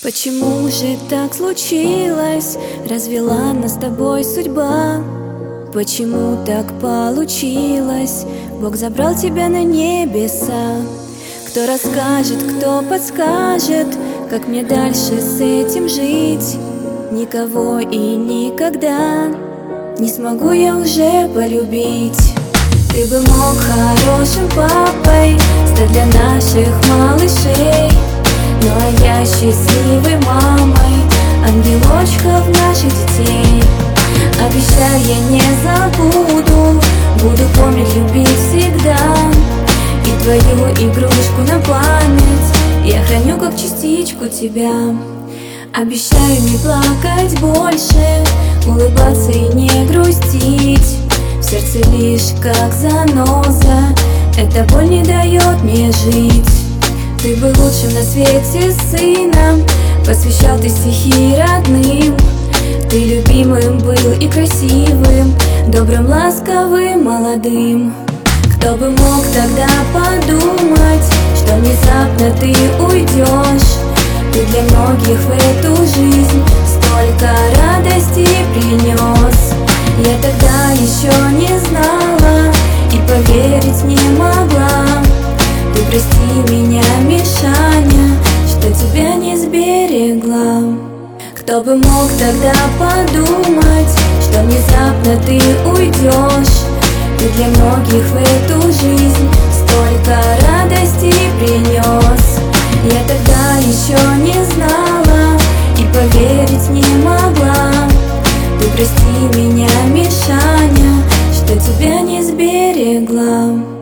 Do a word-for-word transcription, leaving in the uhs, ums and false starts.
Почему же так случилось? Развела нас с тобой судьба. Почему так получилось? Бог забрал тебя на небеса. Кто расскажет, кто подскажет, как мне дальше с этим жить? Никого и никогда не смогу я уже полюбить. Ты бы мог хорошим папой стать для наших малышей, ну а я счастливой мамой ангелочков наших детей. Обещаю, я не забуду, буду помнить, любить всегда. И твою игрушку на память я храню как частичку тебя. Обещаю не плакать больше, улыбаться и не грустить. В сердце лишь как заноза, эта боль не дает мне жить. Ты был лучшим на свете сыном, посвящал ты стихи родным. Ты любимым был и красивым, добрым, ласковым, молодым. Кто бы мог тогда подумать, что внезапно ты уйдешь? Ты для многих в эту жизнь столько радости принес. Я тогда еще не знала и поверить не могла. Ты прости меня, Мишаня, что тебя не сберегла. Кто бы мог тогда подумать, что внезапно ты уйдешь? Ты для многих в эту жизнь столько радости принес. Я тогда еще не знала и поверить не могла. Ты прости меня, Мишаня, что тебя не сберегла.